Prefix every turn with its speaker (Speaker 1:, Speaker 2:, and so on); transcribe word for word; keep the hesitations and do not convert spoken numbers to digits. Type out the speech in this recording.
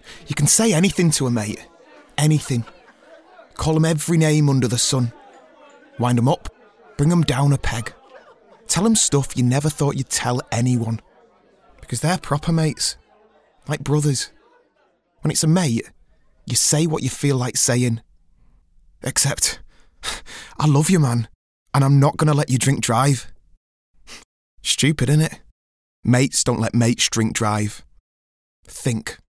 Speaker 1: You can say anything to a mate. Anything. Call 'em every name under the sun. Wind 'em up, bring 'em down a peg. Tell 'em stuff you never thought you'd tell anyone. Because they're proper mates. Like brothers. When it's a mate, you say what you feel like saying. Except, I love you, man, and I'm not going to let you drink drive. Stupid, innit? Mates don't let mates drink drive. Think.